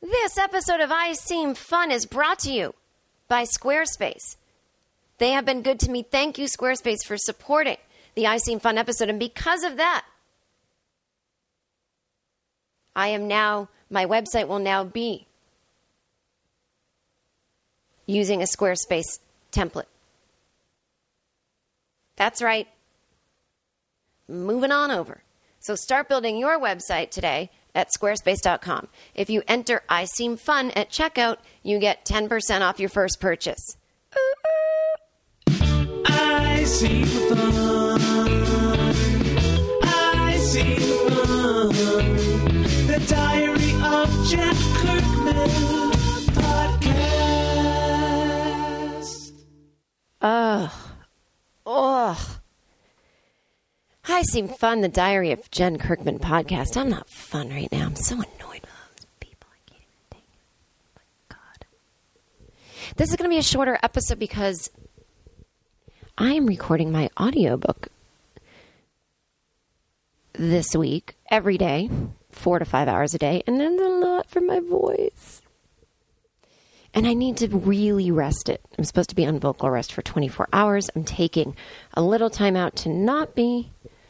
This episode of I Seem Fun is brought to you by Squarespace. They have been good to me. Thank you, Squarespace, for supporting the I Seem Fun episode. And because of that, my website will now be using a Squarespace template. That's right. Moving on over. So start building your website today at squarespace.com. If you enter I Seem Fun at checkout, you get 10% off your first purchase. I seem fun. I seem fun. The Diary of Jen Kirkman podcast. Ugh. I Seem Fun, the Diary of Jen Kirkman podcast. I'm not fun right now. I'm so annoyed with those people. I can't even take it. My God. This is going to be a shorter episode because I am recording my audiobook this week, every day, 4 to 5 hours a day, and then a lot for my voice. And I need to really rest it. I'm supposed to be on vocal rest for 24 hours. I'm taking a little time out to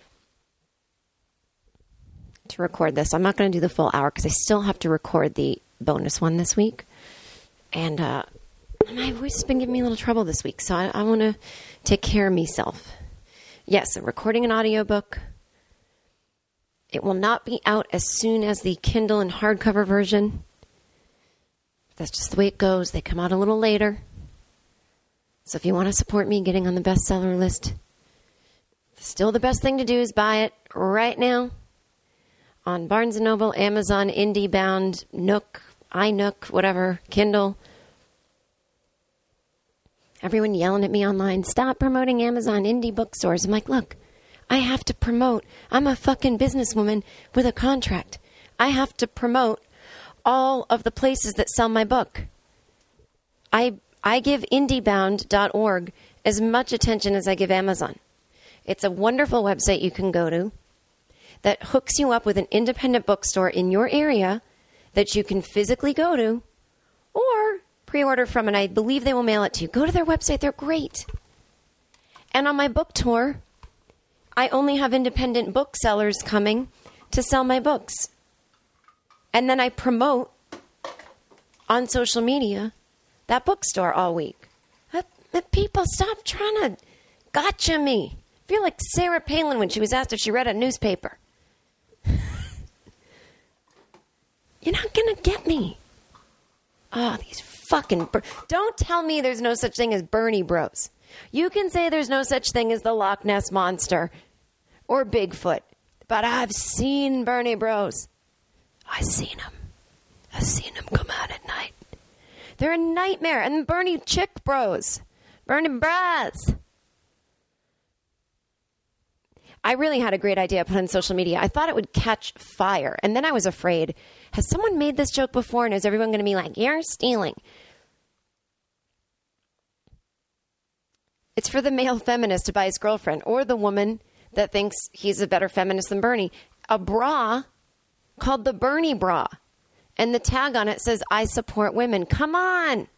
record this. I'm not going to do the full hour because I still have to record the bonus one this week. And my voice has been giving me a little trouble this week, so I want to take care of myself. Yes, I'm recording an audiobook. It will not be out as soon as the Kindle and hardcover version. That's just the way it goes. They come out a little later. So if you want to support me getting on the bestseller list, still the best thing to do is buy it right now on Barnes & Noble, Amazon, IndieBound, Nook, iNook, whatever, Kindle. Everyone yelling at me online, stop promoting Amazon, indie bookstores. I'm like, look, I have to promote. I'm a fucking businesswoman with a contract. I have to promote all of the places that sell my book. I give IndieBound.org as much attention as I give Amazon. It's a wonderful website you can go to that hooks you up with an independent bookstore in your area that you can physically go to or pre-order from, and I believe they will mail it to you. Go to their website. They're great. And on my book tour, I only have independent booksellers coming to sell my books. And then I promote on social media that bookstore all week. People, stop trying to gotcha me. I feel like Sarah Palin when she was asked if she read a newspaper. You're not going to get me. Oh, these fucking... Don't tell me there's no such thing as Bernie Bros. You can say there's no such thing as the Loch Ness Monster or Bigfoot, but I've seen Bernie Bros. I've seen them. I've seen them come out at night. They're a nightmare. And Bernie Chick Bros. Bernie Bros. I really had a great idea put on social media. I thought it would catch fire. And then I was afraid, has someone made this joke before? And is everyone going to be like, you're stealing? It's for the male feminist to buy his girlfriend or the woman that thinks he's a better feminist than Bernie a bra called the Bernie bra. And the tag on it says, I support women. Come on.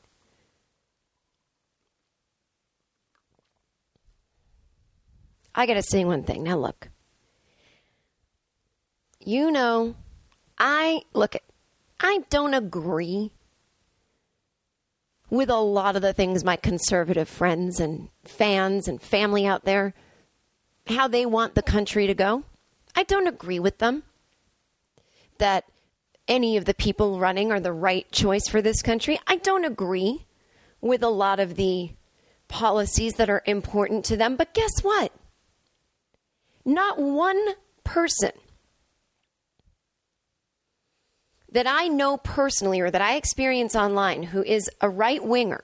I got to say one thing. Now, look. You know, I don't agree with a lot of the things my conservative friends and fans and family out there, how they want the country to go. I don't agree with them that any of the people running are the right choice for this country. I don't agree with a lot of the policies that are important to them. But guess what? Not one person that I know personally or that I experience online who is a right-winger.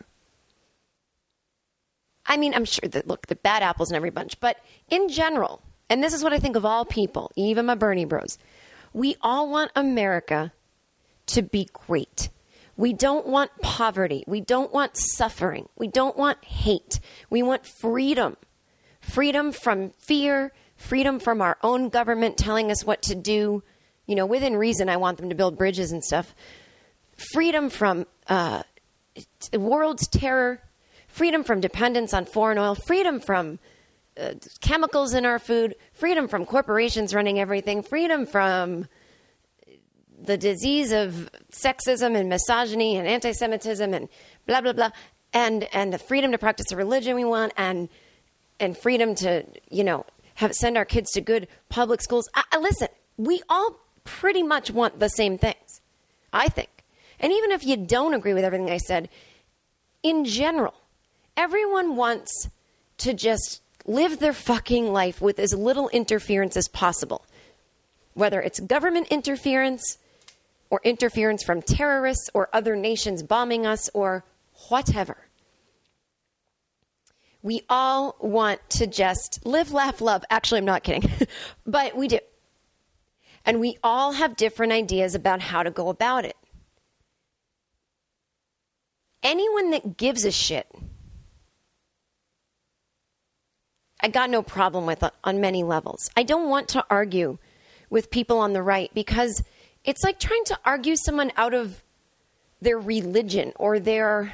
I mean, I'm sure that, look, the bad apples in every bunch. But in general, and this is what I think of all people, even my Bernie bros, we all want America to be great. We don't want poverty. We don't want suffering. We don't want hate. We want freedom. Freedom from fear. Freedom from our own government telling us what to do. You know, within reason, I want them to build bridges and stuff. freedom from world's terror, freedom from dependence on foreign oil, freedom from chemicals in our food, freedom from corporations running everything, freedom from the disease of sexism and misogyny and anti-Semitism and blah, blah, blah, and the freedom to practice the religion we want, and freedom to, send our kids to good public schools. Listen, we all pretty much want the same things, I think. And even if you don't agree with everything I said, in general, everyone wants to just live their fucking life with as little interference as possible. Whether it's government interference or interference from terrorists or other nations bombing us or whatever. We all want to just live, laugh, love. Actually, I'm not kidding. But we do. And we all have different ideas about how to go about it. Anyone that gives a shit, I got no problem with on many levels. I don't want to argue with people on the right because it's like trying to argue someone out of their religion or their...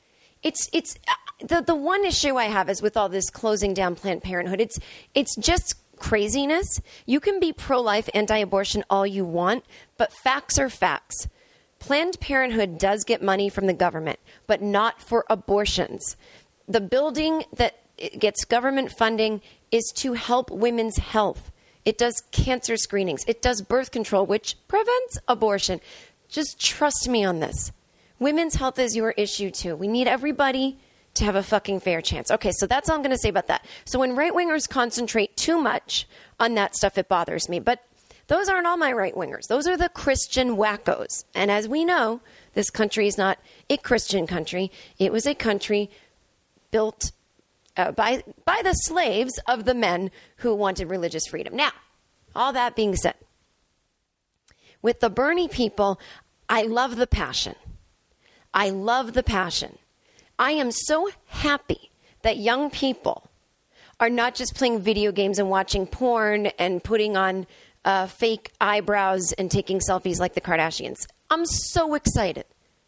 The one issue I have is with all this closing down Planned Parenthood. It's just craziness. You can be pro-life, anti-abortion all you want, but facts are facts. Planned Parenthood does get money from the government, but not for abortions. The building that gets government funding is to help women's health. It does cancer screenings. It does birth control, which prevents abortion. Just trust me on this. Women's health is your issue, too. We need everybody to have a fucking fair chance. Okay, so that's all I'm going to say about that. So when right-wingers concentrate too much on that stuff, it bothers me. But those aren't all my right-wingers. Those are the Christian wackos. And as we know, this country is not a Christian country. It was a country built by the slaves of the men who wanted religious freedom. Now, all that being said, with the Bernie people, I love the passion. I love the passion. I am so happy that young people are not just playing video games and watching porn and putting on fake eyebrows and taking selfies like the Kardashians. I'm so excited.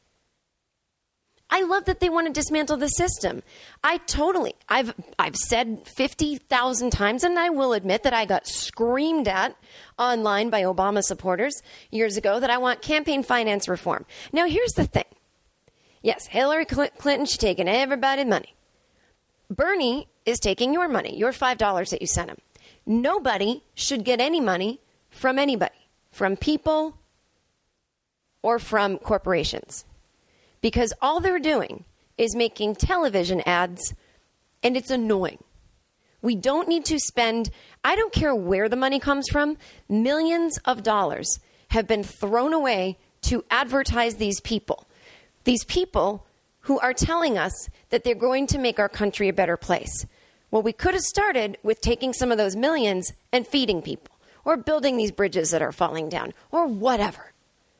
I love that they want to dismantle the system. I've said 50,000 times, and I will admit that I got screamed at online by Obama supporters years ago that I want campaign finance reform. Now, here's the thing. Yes, Hillary Clinton, she's taking everybody's money. Bernie is taking your money, your $5 that you sent him. Nobody should get any money from anybody, from people or from corporations. Because all they're doing is making television ads, and it's annoying. We don't need to spend, I don't care where the money comes from, millions of dollars have been thrown away to advertise these people. These people who are telling us that they're going to make our country a better place. Well, we could have started with taking some of those millions and feeding people, or building these bridges that are falling down, or whatever.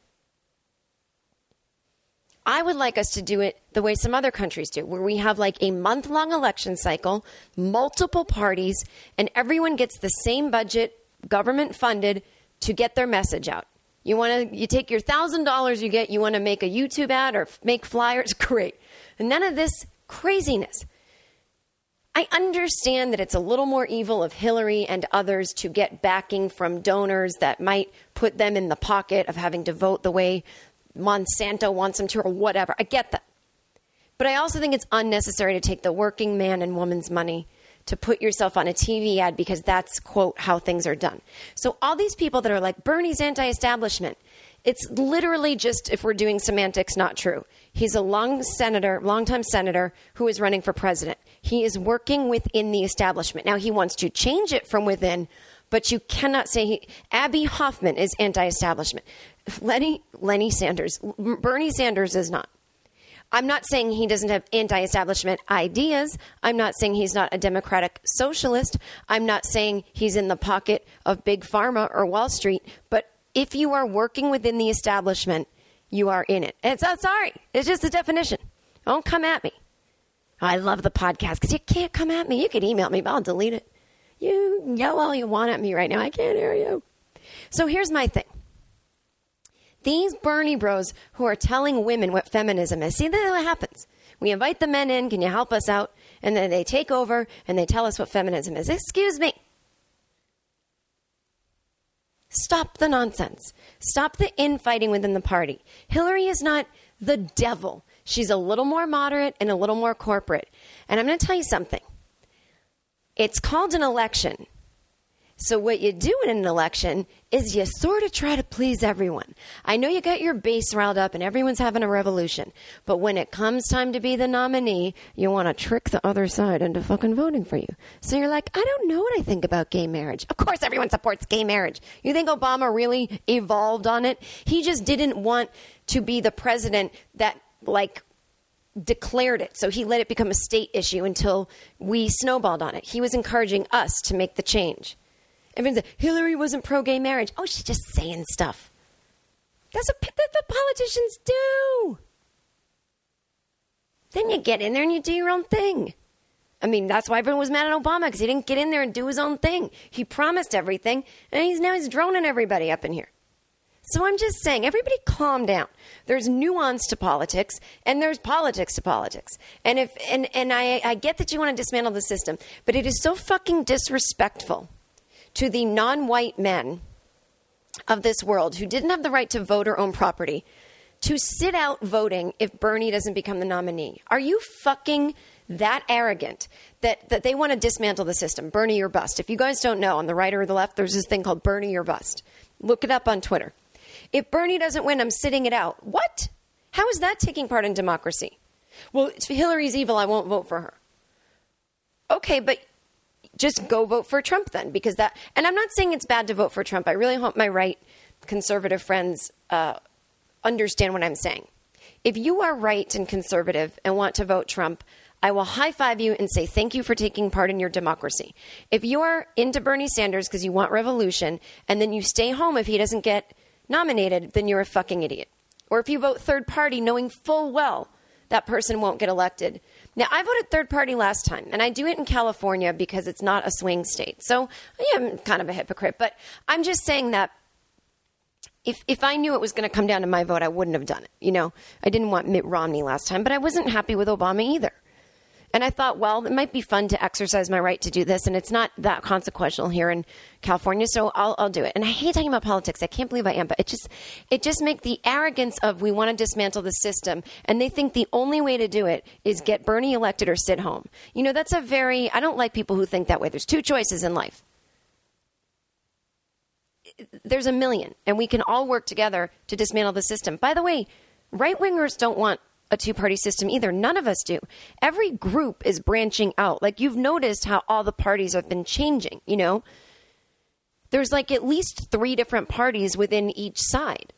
I would like us to do it the way some other countries do, where we have like a month-long election cycle, multiple parties, and everyone gets the same budget, government funded, to get their message out. You take your $1,000 you get, you want to make a YouTube ad or make flyers, great. And none of this craziness. I understand that it's a little more evil of Hillary and others to get backing from donors that might put them in the pocket of having to vote the way Monsanto wants them to or whatever. I get that. But I also think it's unnecessary to take the working man and woman's money to put yourself on a TV ad because that's, quote, how things are done. So all these people that are like, Bernie's anti-establishment, it's literally just, if we're doing semantics, not true. He's a longtime senator who is running for president. He is working within the establishment. Now, he wants to change it from within, but you cannot say Abby Hoffman is anti-establishment. Bernie Sanders is not. I'm not saying he doesn't have anti-establishment ideas. I'm not saying he's not a democratic socialist. I'm not saying he's in the pocket of Big Pharma or Wall Street. But if you are working within the establishment, you are in it. And sorry, it's just a definition. Don't come at me. I love the podcast because you can't come at me. You can email me, but I'll delete it. You yell all you want at me right now. I can't hear you. So here's my thing. These Bernie bros who are telling women what feminism is. See, that's what happens. We invite the men in. Can you help us out? And then they take over and they tell us what feminism is. Excuse me. Stop the nonsense. Stop the infighting within the party. Hillary is not the devil. She's a little more moderate and a little more corporate. And I'm going to tell you something. It's called an election. So what you do in an election is you sort of try to please everyone. I know you got your base riled up and everyone's having a revolution. But when it comes time to be the nominee, you want to trick the other side into fucking voting for you. So you're like, I don't know what I think about gay marriage. Of course everyone supports gay marriage. You think Obama really evolved on it? He just didn't want to be the president that, like, declared it. So he let it become a state issue until we snowballed on it. He was encouraging us to make the change. Everyone said, Hillary wasn't pro-gay marriage. Oh, she's just saying stuff. That's what the politicians do. Then you get in there and you do your own thing. I mean, that's why everyone was mad at Obama, because he didn't get in there and do his own thing. He promised everything, and he's droning everybody up in here. So I'm just saying, everybody calm down. There's nuance to politics, and there's politics to politics. And I get that you want to dismantle the system, but it is so fucking disrespectful to the non-white men of this world who didn't have the right to vote or own property to sit out voting if Bernie doesn't become the nominee. Are you fucking that arrogant that they want to dismantle the system? Bernie or bust. If you guys don't know, on the right or the left, there's this thing called Bernie or bust. Look it up on Twitter. If Bernie doesn't win, I'm sitting it out. What? How is that taking part in democracy? Well, if Hillary's evil, I won't vote for her. Okay, but just go vote for Trump then, because that, and I'm not saying it's bad to vote for Trump. I really hope my right conservative friends understand what I'm saying. If you are right and conservative and want to vote Trump, I will high five you and say thank you for taking part in your democracy. If you are into Bernie Sanders because you want revolution and then you stay home if he doesn't get nominated, then you're a fucking idiot. Or if you vote third party knowing full well that person won't get elected. Now, I voted third party last time, and I do it in California because it's not a swing state. So, yeah, I'm kind of a hypocrite, but I'm just saying that if I knew it was going to come down to my vote, I wouldn't have done it. You know, I didn't want Mitt Romney last time, but I wasn't happy with Obama either. And I thought, well, it might be fun to exercise my right to do this, and it's not that consequential here in California, so I'll do it. And I hate talking about politics. I can't believe I am, but it just makes the arrogance of we want to dismantle the system, and they think the only way to do it is get Bernie elected or sit home. You know, that's I don't like people who think that way. There's two choices in life. There's a million, and we can all work together to dismantle the system. By the way, right-wingers don't want a two-party system either. None of us do. Every group is branching out. Like, you've noticed how all the parties have been changing, you know? There's like at least 3 different parties within each side.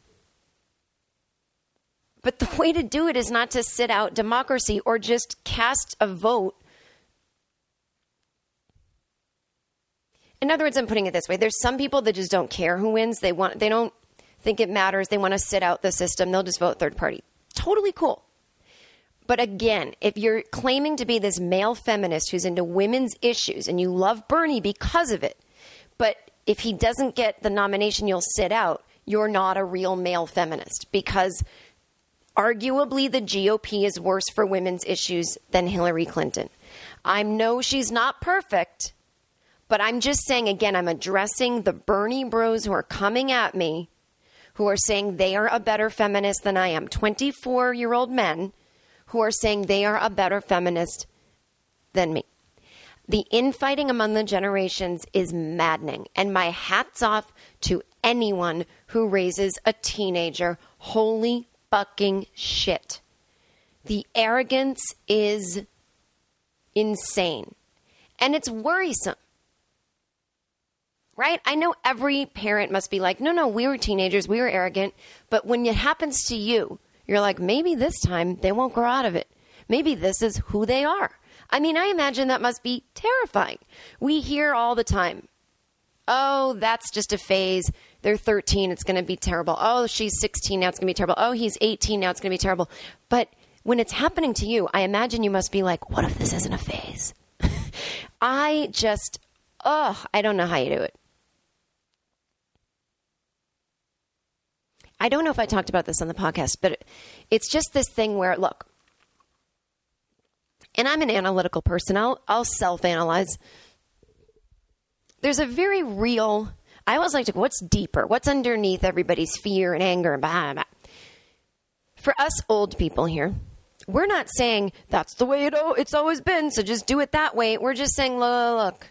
But the way to do it is not to sit out democracy or just cast a vote. In other words, I'm putting it this way. There's some people that just don't care who wins. They don't think it matters. They want to sit out the system. They'll just vote third party. Totally cool. But again, if you're claiming to be this male feminist who's into women's issues and you love Bernie because of it, but if he doesn't get the nomination, you'll sit out, you're not a real male feminist, because arguably the GOP is worse for women's issues than Hillary Clinton. I know she's not perfect, but I'm just saying, again, I'm addressing the Bernie bros who are coming at me, who are saying they are a better feminist than I am. 24-year-old men who are saying they are a better feminist than me. The infighting among the generations is maddening, and my hat's off to anyone who raises a teenager. Holy fucking shit. The arrogance is insane, and it's worrisome. Right? I know every parent must be like, no, we were teenagers, we were arrogant, but when it happens to you, you're like, maybe this time they won't grow out of it. Maybe this is who they are. I mean, I imagine that must be terrifying. We hear all the time, oh, that's just a phase. They're 13. It's going to be terrible. Oh, she's 16. Now it's going to be terrible. Oh, he's 18. Now it's going to be terrible. But when it's happening to you, I imagine you must be like, what if this isn't a phase? I don't know how you do it. I don't know if I talked about this on the podcast, but it's just this thing where, look, and I'm an analytical person. I'll self-analyze. There's a very real, I always like to go, what's deeper? What's underneath everybody's fear and anger and blah, blah, blah. For us old people here, we're not saying that's the way it's always been, so just do it that way. We're just saying, look.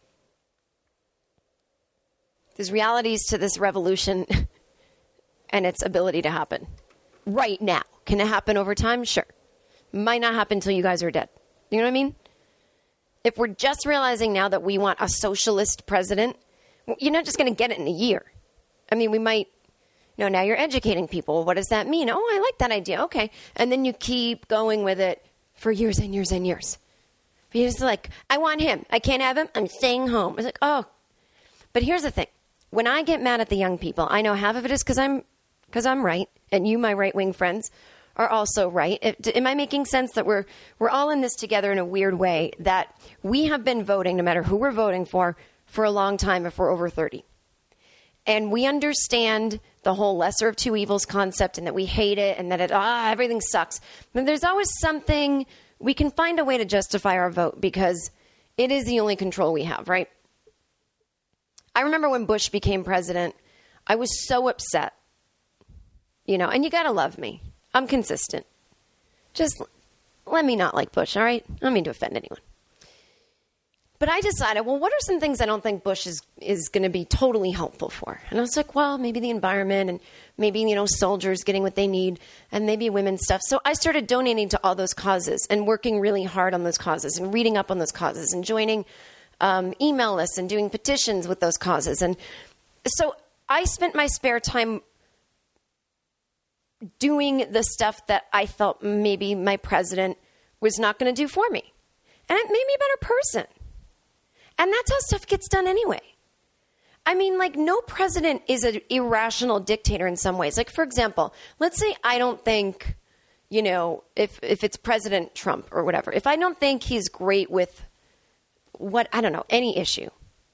There's realities to this revolution and its ability to happen right now. Can it happen over time? Sure. Might not happen until you guys are dead. You know what I mean? If we're just realizing now that we want a socialist president, you're not just going to get it in a year. I mean, we might, now you're educating people. What does that mean? Oh, I like that idea. Okay. And then you keep going with it for years and years and years. But you're just like, I want him. I can't have him. I'm staying home. It's like, oh. But here's the thing. When I get mad at the young people, I know half of it is because I'm right, and you, my right-wing friends, are also right. Am I making sense that we're all in this together in a weird way, that we have been voting, no matter who we're voting for a long time if we're over 30. And we understand the whole lesser of two evils concept and that we hate it and that everything sucks. But there's always something, we can find a way to justify our vote because it is the only control we have, right? I remember when Bush became president, I was so upset, and you got to love me. I'm consistent. Just let me not like Bush, all right? I don't mean to offend anyone. But I decided, well, what are some things I don't think Bush is going to be totally helpful for? And I was like, well, maybe the environment and maybe, soldiers getting what they need and maybe women's stuff. So I started donating to all those causes and working really hard on those causes and reading up on those causes and joining email lists and doing petitions with those causes. And so I spent my spare time doing the stuff that I felt maybe my president was not going to do for me. And it made me a better person. And that's how stuff gets done anyway. I mean, no president is an irrational dictator in some ways. For example, let's say I don't think, if it's President Trump or whatever, if I don't think he's great with any issue.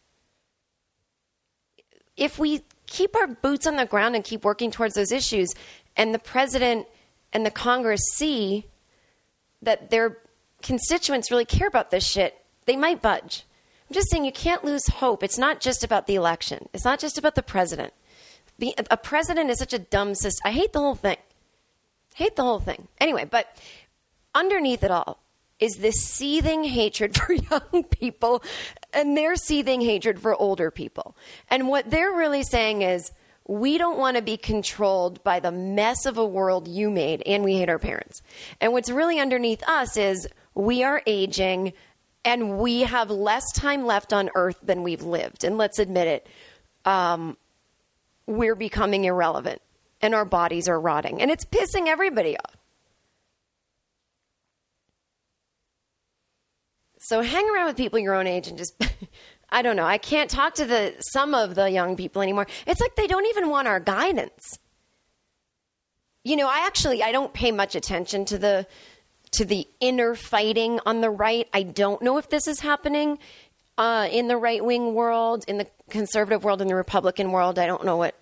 If we keep our boots on the ground and keep working towards those issues, and the president and the Congress see that their constituents really care about this shit, they might budge. I'm just saying you can't lose hope. It's not just about the election. It's not just about the president. A president is such a dumb system. I hate the whole thing. Anyway, but underneath it all is this seething hatred for young people and their seething hatred for older people. And what they're really saying is, we don't want to be controlled by the mess of a world you made, and we hate our parents. And what's really underneath us is we are aging, and we have less time left on Earth than we've lived. And let's admit it, we're becoming irrelevant, and our bodies are rotting. And it's pissing everybody off. So hang around with people your own age and just, I don't know. I can't talk to some of the young people anymore. It's like they don't even want our guidance. I don't pay much attention to the inner fighting on the right. I don't know if this is happening in the right-wing world, in the conservative world, in the Republican world. I don't know what,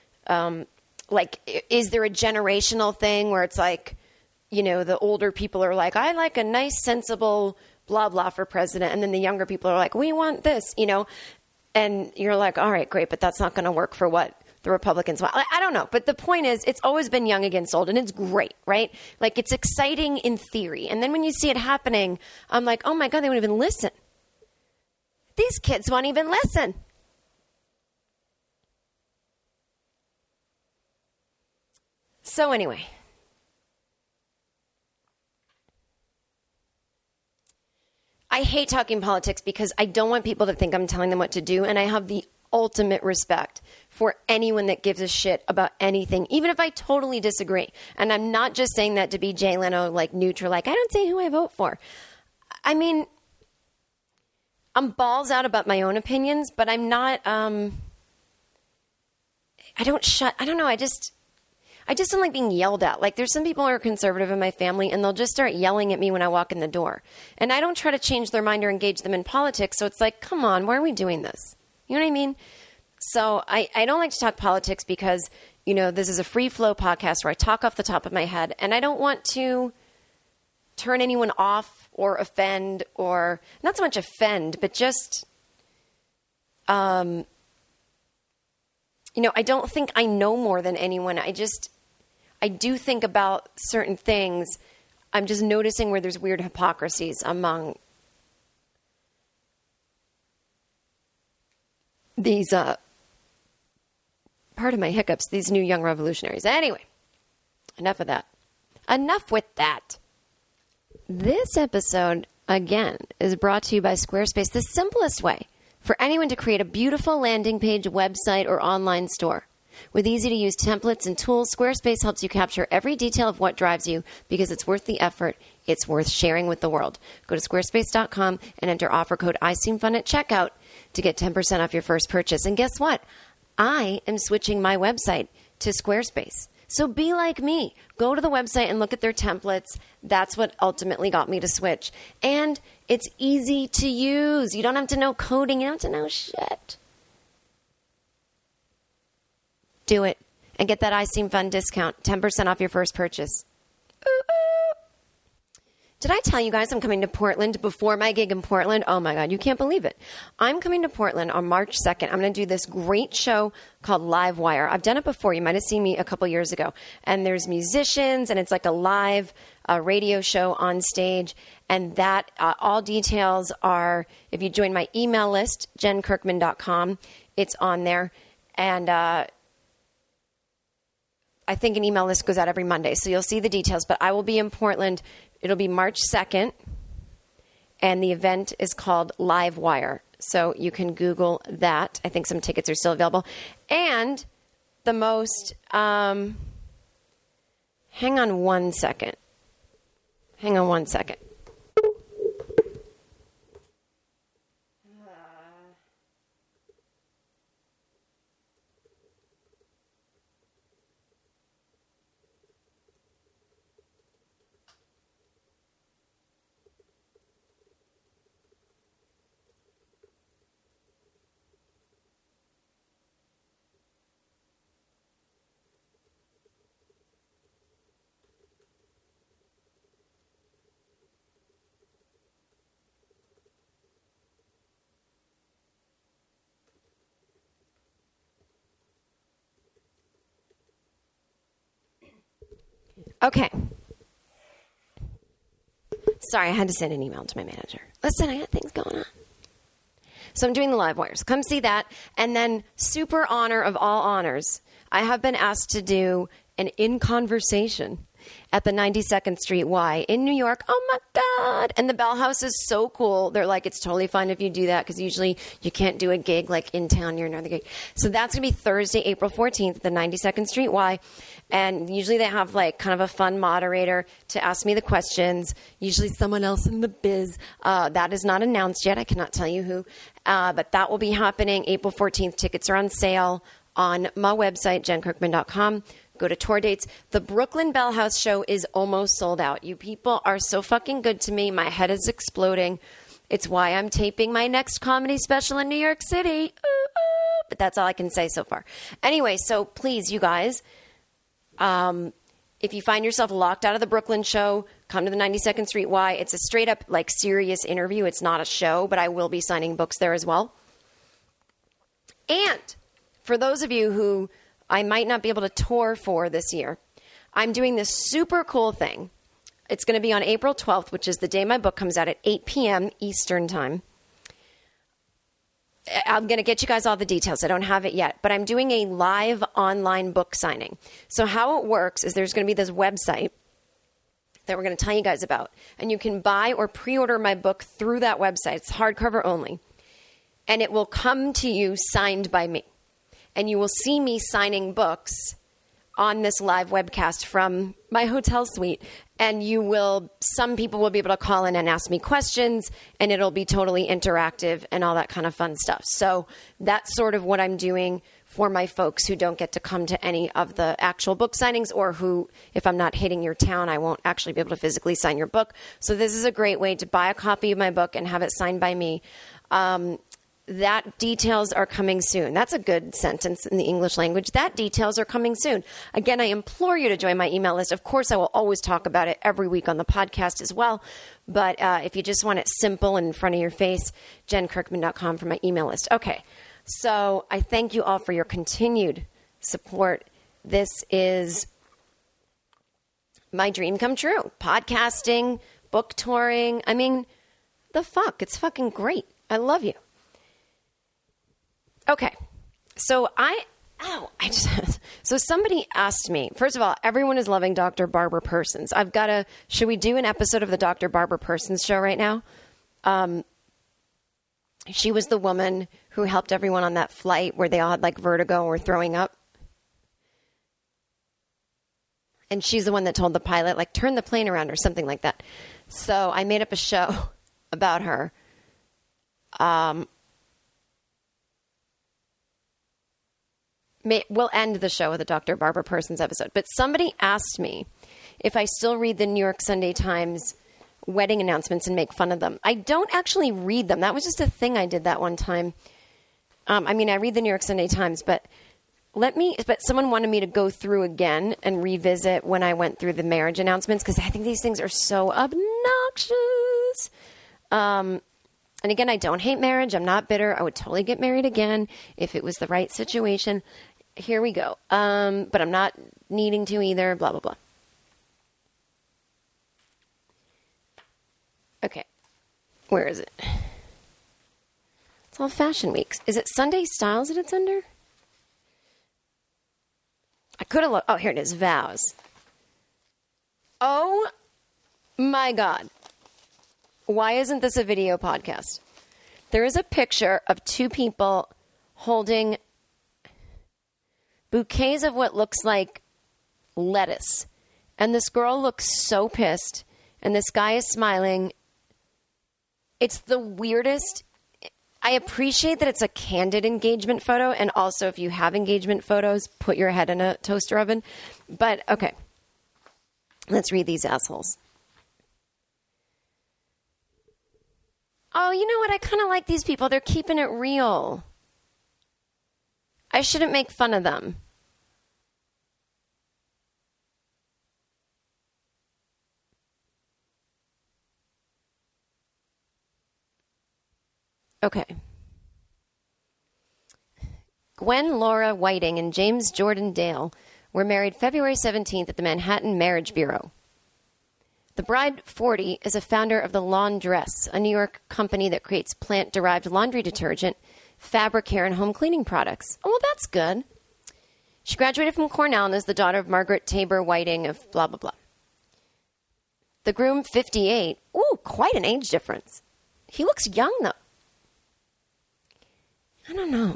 is there a generational thing where it's the older people are like, I like a nice, sensible blah, blah for president. And then the younger people are like, we want this, and you're like, all right, great. But that's not going to work for what the Republicans want. I don't know. But the point is, it's always been young against old, and it's great, right? It's exciting in theory. And then when you see it happening, I'm like, oh my God, they won't even listen. These kids won't even listen. So anyway, I hate talking politics because I don't want people to think I'm telling them what to do. And I have the ultimate respect for anyone that gives a shit about anything, even if I totally disagree. And I'm not just saying that to be Jay Leno, neutral, I don't say who I vote for. I mean, I'm balls out about my own opinions, but I'm not, I just don't like being yelled at. There's some people who are conservative in my family, and they'll just start yelling at me when I walk in the door. And I don't try to change their mind or engage them in politics. So it's like, come on, why are we doing this? You know what I mean? So I don't like to talk politics because this is a free flow podcast where I talk off the top of my head, and I don't want to turn anyone off or offend, or not so much offend, but just, I don't think I know more than anyone. I do think about certain things. I'm just noticing where there's weird hypocrisies among these, pardon my hiccups, these new young revolutionaries. Anyway, enough of that. Enough with that. This episode, again, is brought to you by Squarespace, the simplest way for anyone to create a beautiful landing page, website, or online store. With easy-to-use templates and tools, Squarespace helps you capture every detail of what drives you because it's worth the effort. It's worth sharing with the world. Go to squarespace.com and enter offer code ISeemFun at checkout to get 10% off your first purchase. And guess what? I am switching my website to Squarespace. So be like me. Go to the website and look at their templates. That's what ultimately got me to switch. And it's easy to use. You don't have to know coding. You don't have to know shit. Do it. And get that ISeemFun discount. 10% off your first purchase. Did I tell you guys I'm coming to Portland before my gig in Portland? Oh my God, you can't believe it. I'm coming to Portland on March 2nd. I'm going to do this great show called Live Wire. I've done it before. You might have seen me a couple years ago. And there's musicians, and it's like a live radio show on stage. And that all details are, if you join my email list, jenkirkman.com, it's on there. And I think an email list goes out every Monday, so you'll see the details. But I will be in Portland. It'll be March 2nd, and the event is called Live Wire. So you can Google that. I think some tickets are still available. And the most, hang on one second. Okay. Sorry, I had to send an email to my manager. Listen, I got things going on. So I'm doing the Live Wires. Come see that. And then, super honor of all honors, I have been asked to do an In Conversation at the 92nd Street Y in New York. Oh my God. And the Bell House is so cool. They're like, it's totally fine if you do that because usually you can't do a gig like in town near another gig. So that's going to be Thursday, April 14th at the 92nd Street Y. And usually they have like kind of a fun moderator to ask me the questions, usually someone else in the biz. That is not announced yet. I cannot tell you who. But that will be happening April 14th. Tickets are on sale on my website, jenkirkman.com. Go to tour dates. The Brooklyn Bell House show is almost sold out. You people are so fucking good to me. My head is exploding. It's why I'm taping my next comedy special in New York City. But that's all I can say so far. Anyway, so please, you guys, if you find yourself locked out of the Brooklyn show, come to the 92nd Street Y. It's a straight up, like, serious interview. It's not a show, but I will be signing books there as well. And for those of you who I might not be able to tour for this year, I'm doing this super cool thing. It's going to be on April 12th, which is the day my book comes out at 8 p.m. Eastern time. I'm going to get you guys all the details. I don't have it yet, but I'm doing a live online book signing. So how it works is there's going to be this website that we're going to tell you guys about, and you can buy or pre-order my book through that website. It's hardcover only, and it will come to you signed by me. And you will see me signing books on this live webcast from my hotel suite. And some people will be able to call in and ask me questions, and it'll be totally interactive and all that kind of fun stuff. So that's sort of what I'm doing for my folks who don't get to come to any of the actual book signings, or who, if I'm not hitting your town, I won't actually be able to physically sign your book. So this is a great way to buy a copy of my book and have it signed by me. that details are coming soon. That's a good sentence in the English language. That details are coming soon. Again, I implore you to join my email list. Of course, I will always talk about it every week on the podcast as well. But if you just want it simple and in front of your face, JenKirkman.com for my email list. Okay, so I thank you all for your continued support. This is my dream come true. Podcasting, book touring. I mean, the fuck? It's fucking great. I love you. Okay, so so somebody asked me, first of all, everyone is loving Dr. Barbara Persons. Should we do an episode of the Dr. Barbara Persons show right now? She was the woman who helped everyone on that flight where they all had like vertigo or were throwing up. And she's the one that told the pilot, like, turn the plane around or something like that. So I made up a show about her. We'll end the show with a Dr. Barbara Persons episode. But somebody asked me if I still read the New York Sunday Times wedding announcements and make fun of them. I don't actually read them. That was just a thing I did that one time. I read the New York Sunday Times, but someone wanted me to go through again and revisit when I went through the marriage announcements because I think these things are so obnoxious. And again, I don't hate marriage. I'm not bitter. I would totally get married again if it was the right situation. Here we go. But I'm not needing to either, blah, blah, blah. Okay. Where is it? It's all Fashion Weeks. Is it Sunday Styles that it's under? I could have looked. Oh, here it is. Vows. Oh, my God. Why isn't this a video podcast? There is a picture of two people holding bouquets of what looks like lettuce. And this girl looks so pissed. And this guy is smiling. It's the weirdest. I appreciate that it's a candid engagement photo. And also, if you have engagement photos, put your head in a toaster oven. But, okay. Let's read these assholes. Oh, you know what? I kind of like these people. They're keeping it real. I shouldn't make fun of them. Okay. Gwen Laura Whiting and James Jordan Dale were married February 17th at the Manhattan Marriage Bureau. The bride, 40, is a founder of The Laundress, a New York company that creates plant-derived laundry detergent, fabric care, and home cleaning products. Oh, well, that's good. She graduated from Cornell and is the daughter of Margaret Tabor Whiting of blah, blah, blah. The groom, 58. Ooh, quite an age difference. He looks young, though. I don't know.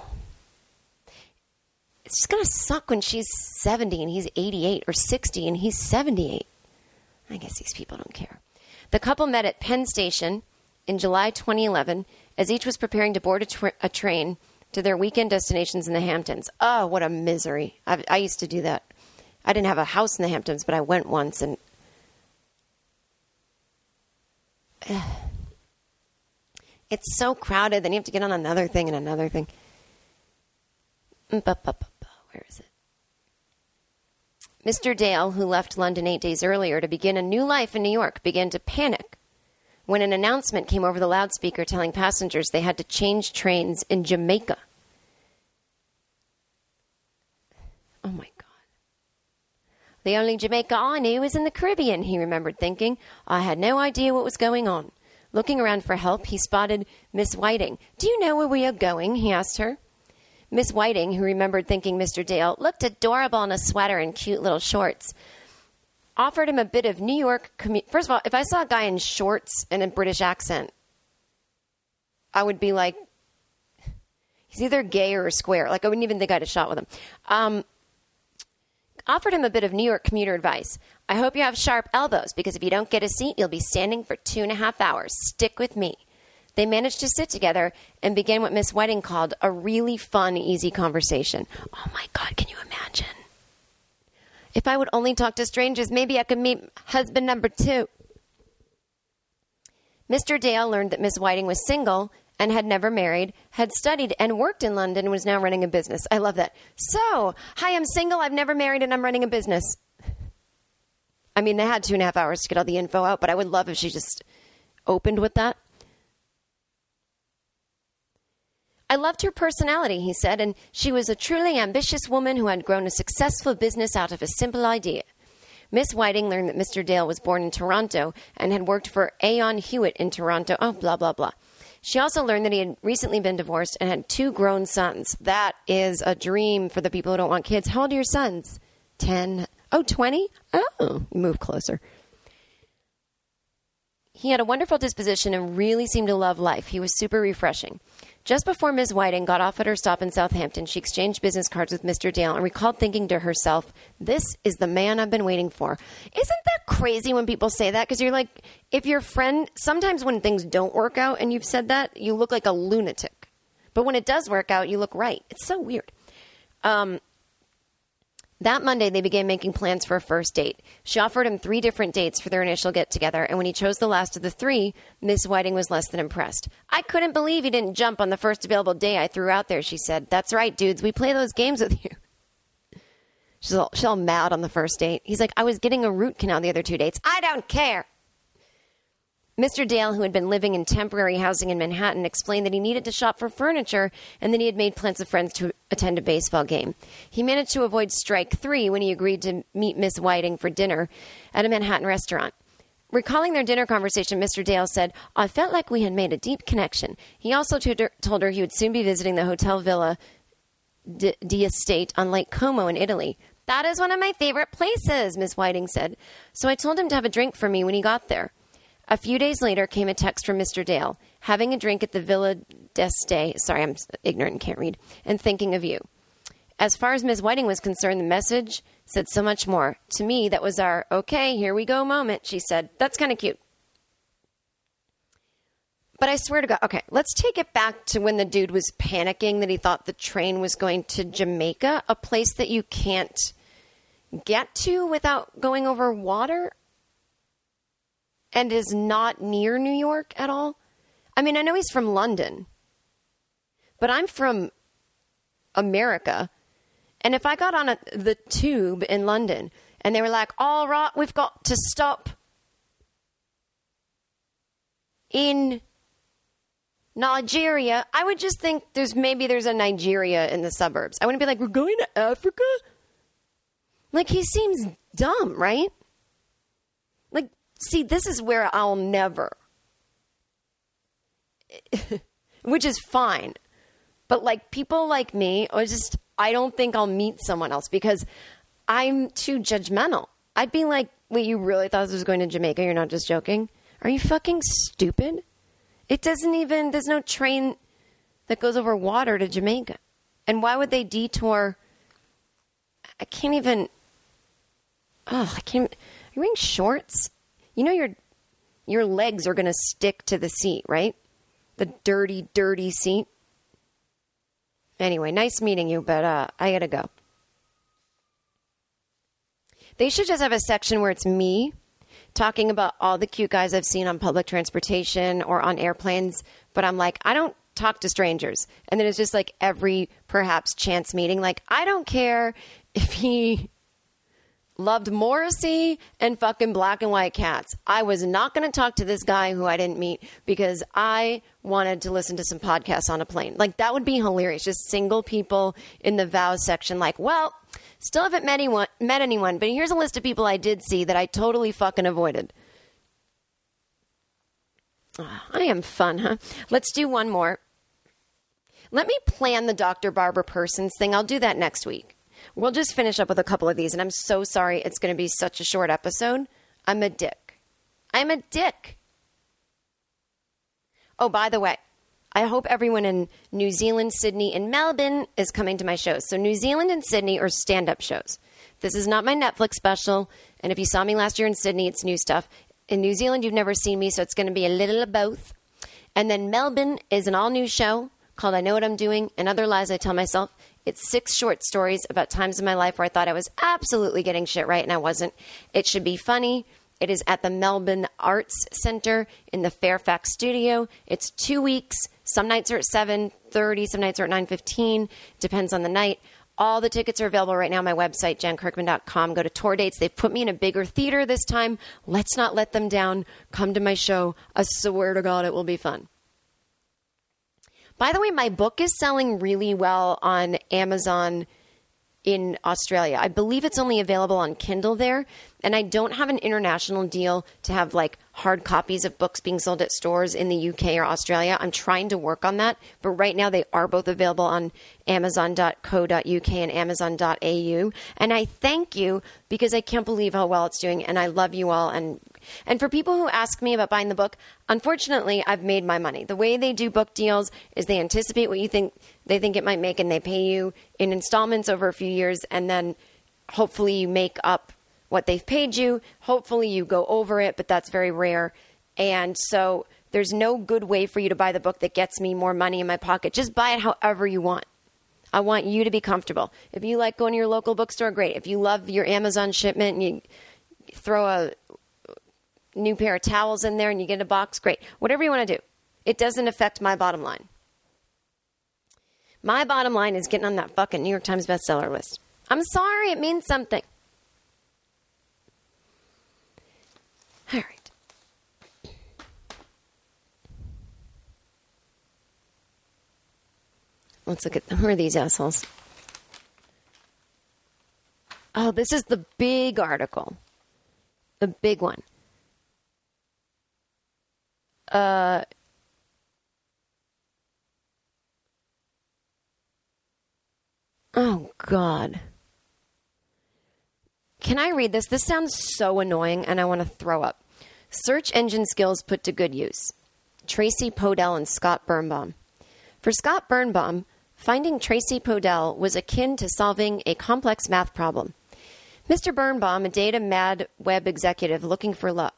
It's just going to suck when she's 70 and he's 88, or 60 and he's 78. I guess these people don't care. The couple met at Penn Station in July 2011 as each was preparing to board a train to their weekend destinations in the Hamptons. Oh, what a misery. I used to do that. I didn't have a house in the Hamptons, but I went once and... It's so crowded. Then you have to get on another thing and another thing. Where is it? Mr. Dale, who left London 8 days earlier to begin a new life in New York, began to panic when an announcement came over the loudspeaker telling passengers they had to change trains in Jamaica. Oh, my God. The only Jamaica I knew was in the Caribbean, he remembered thinking. I had no idea what was going on. Looking around for help, he spotted Miss Whiting. Do you know where we are going? He asked her. Miss Whiting, who remembered thinking Mr. Dale looked adorable in a sweater and cute little shorts, offered him a bit of New York... First of all, if I saw a guy in shorts and a British accent, I would be like, he's either gay or a square. Like, I wouldn't even think I had a shot with him. Offered him a bit of New York commuter advice. I hope you have sharp elbows, because if you don't get a seat, you'll be standing for 2.5 hours. Stick with me. They managed to sit together and began what Miss Whiting called a really fun, easy conversation. Oh, my God, can you imagine? If I would only talk to strangers, maybe I could meet husband number 2. Mr. Dale learned that Miss Whiting was single and had never married, had studied and worked in London, and was now running a business. I love that. So, hi, I'm single, I've never married, and I'm running a business. I mean, they had 2.5 hours to get all the info out, but I would love if she just opened with that. I loved her personality, he said, and she was a truly ambitious woman who had grown a successful business out of a simple idea. Miss Whiting learned that Mr. Dale was born in Toronto and had worked for Aon Hewitt in Toronto. Oh, blah, blah, blah. She also learned that he had recently been divorced and had 2 grown sons. That is a dream for the people who don't want kids. How old are your sons? 10. Oh, 20? Oh, move closer. He had a wonderful disposition and really seemed to love life. He was super refreshing. Just before Ms. Whiting got off at her stop in Southampton, she exchanged business cards with Mr. Dale and recalled thinking to herself, this is the man I've been waiting for. Isn't that crazy when people say that? Because you're like, if your friend, sometimes when things don't work out and you've said that, you look like a lunatic. But when it does work out, you look right. It's so weird. That Monday, they began making plans for a first date. She offered him 3 different dates for their initial get-together, and when he chose the last of the 3, Miss Whiting was less than impressed. I couldn't believe he didn't jump on the first available day I threw out there, she said. That's right, dudes. We play those games with you. She's all mad on the first date. He's like, I was getting a root canal the other 2 dates. I don't care. Mr. Dale, who had been living in temporary housing in Manhattan, explained that he needed to shop for furniture and that he had made plans with friends to attend a baseball game. He managed to avoid strike 3 when he agreed to meet Miss Whiting for dinner at a Manhattan restaurant. Recalling their dinner conversation, Mr. Dale said, I felt like we had made a deep connection. He also told her he would soon be visiting the Hotel Villa d'Estate on Lake Como in Italy. That is one of my favorite places, Miss Whiting said. So I told him to have a drink for me when he got there. A few days later came a text from Mr. Dale, having a drink at the Villa d'Este, sorry, I'm ignorant and can't read, and thinking of you. As far as Ms. Whiting was concerned, the message said so much more. To me, that was our, okay, here we go moment, she said. That's kind of cute. But I swear to God, okay, let's take it back to when the dude was panicking that he thought the train was going to Jamaica, a place that you can't get to without going over water. And is not near New York at all. I mean, I know he's from London, but I'm from America. And if I got on the tube in London and they were like, all right, we've got to stop in Nigeria, I would just think there's a Nigeria in the suburbs. I wouldn't be like, we're going to Africa? Like, he seems dumb, right? Like, see, this is where I'll never, which is fine. But like people like me, I don't think I'll meet someone else because I'm too judgmental. I'd be like, wait, you really thought this was going to Jamaica? You're not just joking? Are you fucking stupid? There's no train that goes over water to Jamaica. And why would they detour? Are you wearing shorts? You know your legs are going to stick to the seat, right? The dirty, dirty seat. Anyway, nice meeting you, but I got to go. They should just have a section where it's me talking about all the cute guys I've seen on public transportation or on airplanes, but I'm like, I don't talk to strangers. And then it's just like every perhaps chance meeting. Like, I don't care if he loved Morrissey and fucking Black and White Cats. I was not going to talk to this guy who I didn't meet because I wanted to listen to some podcasts on a plane. Like, that would be hilarious. Just single people in the vows section like, well, still haven't met anyone, but here's a list of people I did see that I totally fucking avoided. Oh, I am fun, huh? Let's do one more. Let me plan the Dr. Barbara Persons thing. I'll do that next week. We'll just finish up with a couple of these, and I'm so sorry it's going to be such a short episode. I'm a dick. Oh, by the way, I hope everyone in New Zealand, Sydney, and Melbourne is coming to my shows. So New Zealand and Sydney are stand-up shows. This is not my Netflix special, and if you saw me last year in Sydney, it's new stuff. In New Zealand, you've never seen me, so it's going to be a little of both. And then Melbourne is an all-new show called I Know What I'm Doing and Other Lies I Tell Myself. It's 6 short stories about times in my life where I thought I was absolutely getting shit right and I wasn't. It should be funny. It is at the Melbourne Arts Centre in the Fairfax studio. It's 2 weeks, Some nights are at 7:30, some nights are at 9:15. Depends on the night. All the tickets are available right now on my website, jenkirkman.com. Go to tour dates. They've put me in a bigger theater this time. Let's not let them down. Come to my show. I swear to God, it will be fun. By the way, my book is selling really well on Amazon in Australia. I believe it's only available on Kindle there, and I don't have an international deal to have like hard copies of books being sold at stores in the UK or Australia. I'm trying to work on that, but right now they are both available on amazon.co.uk and amazon.au. And I thank you because I can't believe how well it's doing, and I love you all. And for people who ask me about buying the book, unfortunately, I've made my money. The way they do book deals is they anticipate what they think it might make, and they pay you in installments over a few years, and then hopefully you make up what they've paid you. Hopefully you go over it, but that's very rare. And so there's no good way for you to buy the book that gets me more money in my pocket. Just buy it however you want. I want you to be comfortable. If you like going to your local bookstore, great. If you love your Amazon shipment and you throw a new pair of towels in there and you get a box, great. Whatever you want to do. It doesn't affect my bottom line. My bottom line is getting on that fucking New York Times bestseller list. I'm sorry, it means something. All right. Let's look at who are these assholes? Oh, this is the big article. The big one. Oh, God. Can I read this? This sounds so annoying, and I want to throw up. Search engine skills put to good use. Tracy Podell and Scott Birnbaum. For Scott Birnbaum, finding Tracy Podell was akin to solving a complex math problem. Mr. Birnbaum, a data mad web executive looking for love,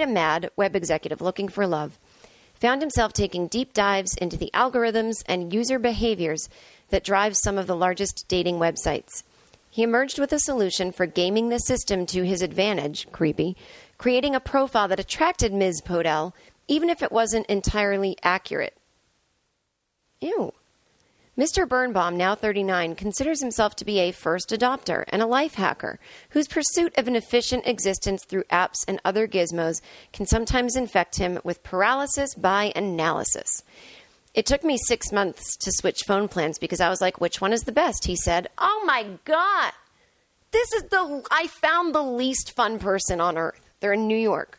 found himself taking deep dives into the algorithms and user behaviors that drive some of the largest dating websites. He emerged with a solution for gaming the system to his advantage, creepy, creating a profile that attracted Ms. Podell, even if it wasn't entirely accurate. Ew. Mr. Birnbaum, now 39, considers himself to be a first adopter and a life hacker whose pursuit of an efficient existence through apps and other gizmos can sometimes infect him with paralysis by analysis. It took me 6 months to switch phone plans because I was like, which one is the best? He said, oh my God, I found the least fun person on earth. They're in New York.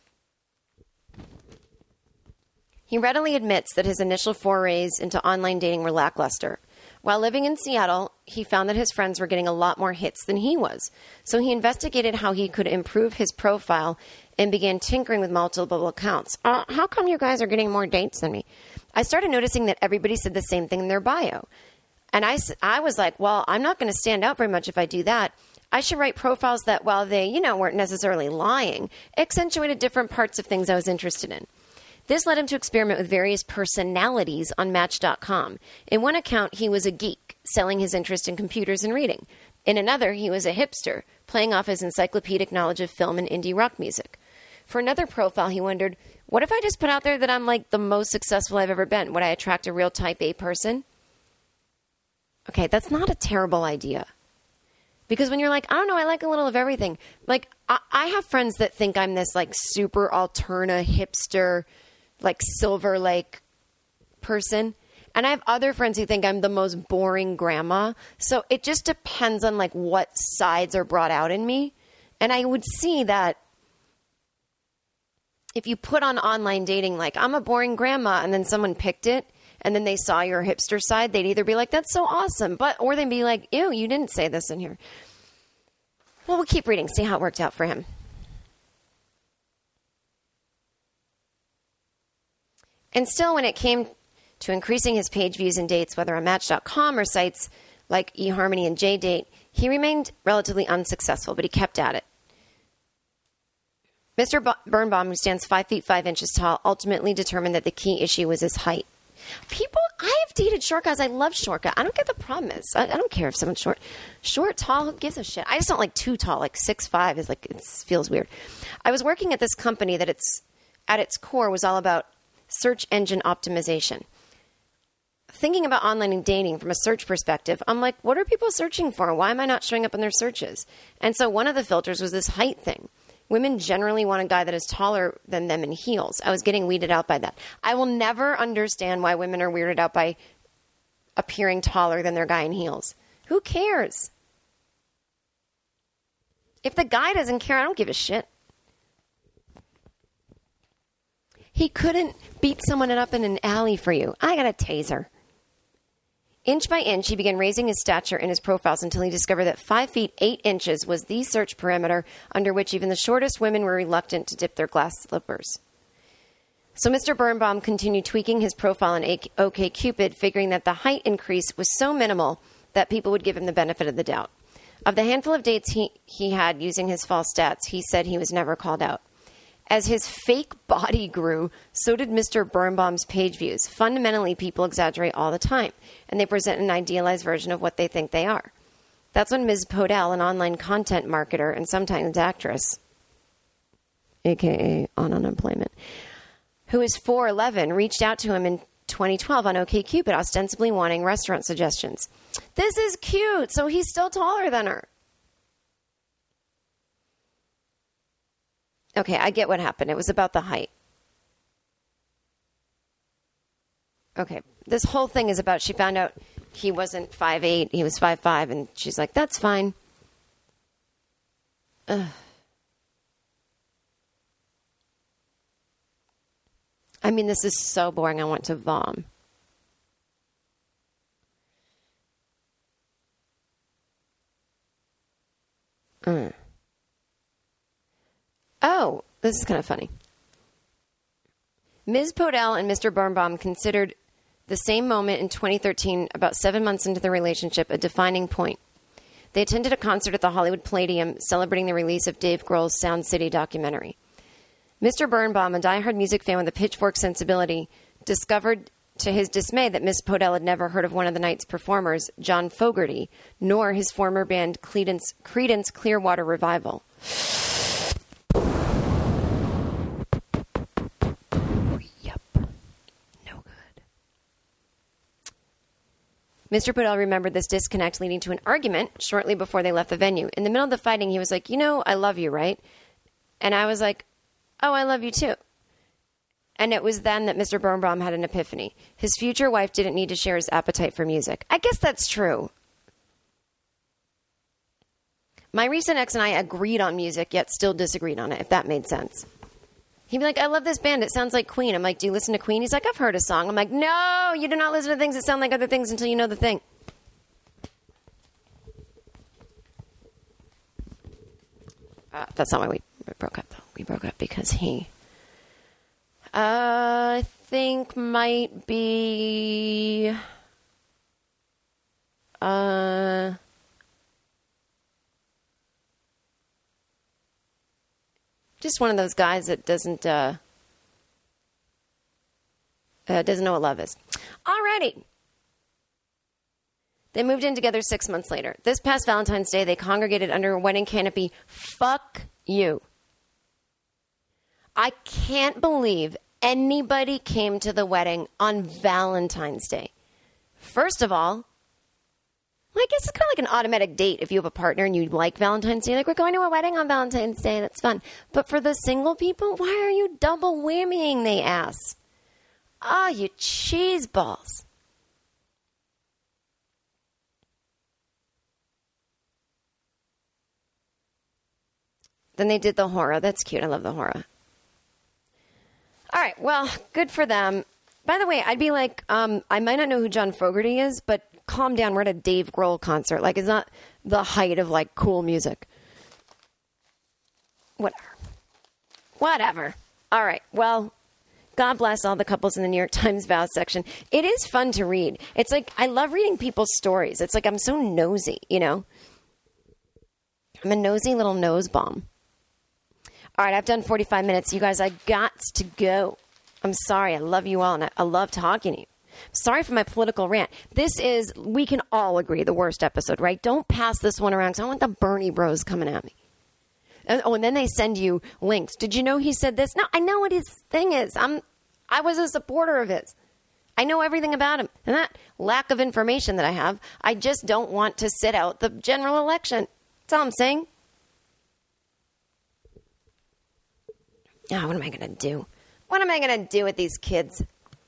He readily admits that his initial forays into online dating were lackluster. While living in Seattle, he found that his friends were getting a lot more hits than he was. So he investigated how he could improve his profile and began tinkering with multiple accounts. How come you guys are getting more dates than me? I started noticing that everybody said the same thing in their bio. And I was like, well, I'm not going to stand out very much if I do that. I should write profiles that, while they, weren't necessarily lying, accentuated different parts of things I was interested in. This led him to experiment with various personalities on Match.com. In one account, he was a geek, selling his interest in computers and reading. In another, he was a hipster, playing off his encyclopedic knowledge of film and indie rock music. For another profile, he wondered, what if I just put out there that I'm like the most successful I've ever been? Would I attract a real type A person? Okay, that's not a terrible idea. Because when you're like, I don't know, I like a little of everything. Like, I have friends that think I'm this like super alterna hipster, like Silver Lake person. And I have other friends who think I'm the most boring grandma. So it just depends on like what sides are brought out in me. And I would see that if you put on online dating, like I'm a boring grandma, and then someone picked it, and then they saw your hipster side, they'd either be like, that's so awesome. Or they'd be like, ew, you didn't say this in here. Well, we'll keep reading, see how it worked out for him. And still, when it came to increasing his page views and dates, whether on Match.com or sites like eHarmony and JDate, he remained relatively unsuccessful, but he kept at it. Mr. Birnbaum, who stands 5 feet 5 inches tall, ultimately determined that the key issue was his height. I have dated short guys. I love short guys. I don't get the problem is. I don't care if someone's short. Short, tall, who gives a shit? I just don't like too tall. Like 6'5" is like, it feels weird. I was working at this company that at its core was all about search engine optimization. thinking about online dating from a search perspective, I'm like, what are people searching for? Why am I not showing up in their searches? And so one of the filters was this height thing. Women generally want a guy that is taller than them in heels. I was getting weeded out by that. I will never understand why women are weirded out by appearing taller than their guy in heels. Who cares? If the guy doesn't care, I don't give a shit. He couldn't beat someone up in an alley for you. I got a taser. Inch by inch, he began raising his stature in his profiles until he discovered that 5 feet 8 inches was the search parameter under which even the shortest women were reluctant to dip their glass slippers. So Mr. Birnbaum continued tweaking his profile on OkCupid, figuring that the height increase was so minimal that people would give him the benefit of the doubt. Of the handful of dates he had using his false stats, he said he was never called out. As his fake body grew, so did Mr. Birnbaum's page views. Fundamentally, people exaggerate all the time, and they present an idealized version of what they think they are. That's when Ms. Podell, an online content marketer and sometimes actress, a.k.a. on unemployment, who is 4'11", reached out to him in 2012 on OkCupid, ostensibly wanting restaurant suggestions. This is cute, so he's still taller than her. Okay, I get what happened. It was about the height. Okay, this whole thing is about she found out he wasn't 5'8", he was 5'5", and she's like, that's fine. Ugh. I mean, this is so boring. I want to vom. Oh, this is kind of funny. Ms. Podell and Mr. Birnbaum considered the same moment in 2013, about 7 months into the relationship, a defining point. They attended a concert at the Hollywood Palladium celebrating the release of Dave Grohl's Sound City documentary. Mr. Birnbaum, a diehard music fan with a pitchfork sensibility, discovered to his dismay that Miss Podell had never heard of one of the night's performers, John Fogerty, nor his former band Creedence Clearwater Revival. Yep. No good. Mr. Podell remembered this disconnect leading to an argument shortly before they left the venue. In the middle of the fighting, he was like, I love you, right? And I was like, oh, I love you too. And it was then that Mr. Birnbaum had an epiphany. His future wife didn't need to share his appetite for music. I guess that's true. My recent ex and I agreed on music, yet still disagreed on it, if that made sense. He'd be like, I love this band. It sounds like Queen. I'm like, do you listen to Queen? He's like, I've heard a song. I'm like, no, you do not listen to things that sound like other things until you know the thing. That's not why we broke up, though. We broke up because he, I think, might be, just one of those guys that doesn't know what love is. Alrighty. They moved in together 6 months later. This past Valentine's Day, they congregated under a wedding canopy. Fuck you. I can't believe anybody came to the wedding on Valentine's Day. First of all, I guess it's kind of like an automatic date if you have a partner and you like Valentine's Day. Like, we're going to a wedding on Valentine's Day. That's fun. But for the single people, why are you double whammying, they ask? Oh, you cheese balls. Then they did the horror. That's cute. I love the horror. All right. Well, good for them. By the way, I'd be like, I might not know who John Fogerty is, but calm down. We're at a Dave Grohl concert. Like, it's not the height of, like, cool music. Whatever. All right. Well, God bless all the couples in the New York Times vows section. It is fun to read. It's like, I love reading people's stories. It's like, I'm so nosy, you know? I'm a nosy little nose bomb. All right, I've done 45 minutes. You guys, I got to go. I'm sorry. I love you all, and I love talking to you. Sorry for my political rant. This is, we can all agree, the worst episode, right? Don't pass this one around because I don't want the Bernie bros coming at me. And then they send you links. Did you know he said this? No, I know what his thing is. I was a supporter of his. I know everything about him. And that lack of information that I have, I just don't want to sit out the general election. That's all I'm saying. Oh, what am I going to do? What am I going to do with these kids?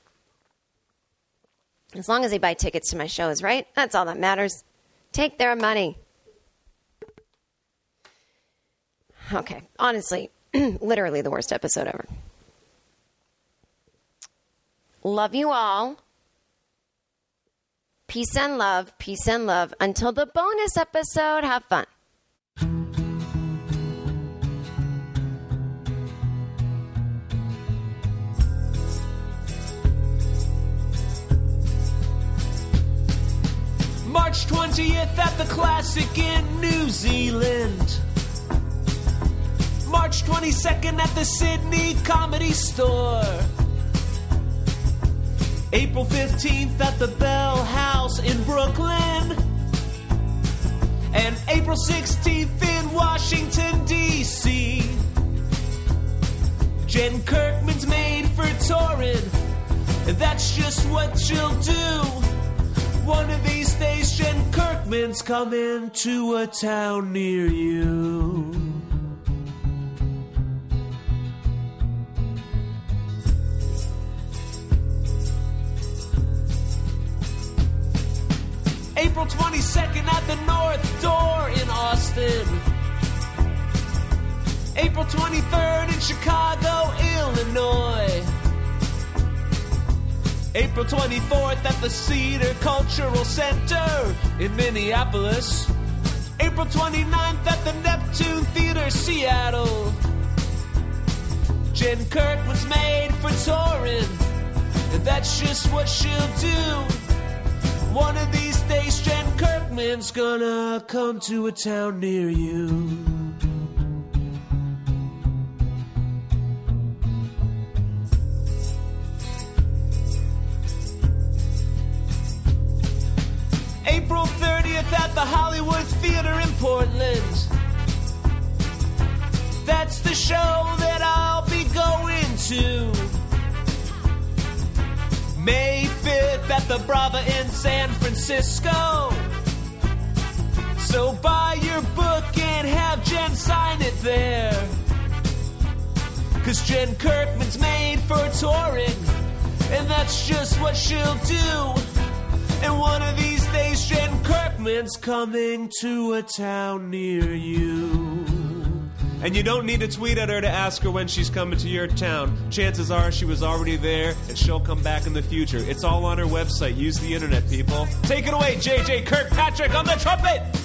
As long as they buy tickets to my shows, right? That's all that matters. Take their money. Okay, honestly, literally the worst episode ever. Love you all. Peace and love, peace and love. Until the bonus episode, have fun. March 20th at the Classic in New Zealand. March 22nd at the Sydney Comedy Store. April 15th at the Bell House in Brooklyn. And April 16th in Washington, D.C. Jen Kirkman's made for touring, and that's just what she'll do. One of these days, Jen Kirkman's coming to a town near you. April 22nd at the North Door in Austin. April 23rd in Chicago, Illinois. April 24th at the Cedar Cultural Center in Minneapolis. April 29th at the Neptune Theater, Seattle. Jen Kirkman's made for touring, and that's just what she'll do. One of these days, Jen Kirkman's gonna come to a town near you. April 30th at the Hollywood Theater in Portland. That's the show that I'll be going to. May 5th at the Brava in San Francisco. So buy your book and have Jen sign it there. 'Cause Jen Kirkman's made for touring, and that's just what she'll do. And one of these days, Jen Kirkman's coming to a town near you. And you don't need to tweet at her to ask her when she's coming to your town. Chances are she was already there, and she'll come back in the future. It's all on her website. Use the internet, people. Take it away, JJ Kirkpatrick on the trumpet!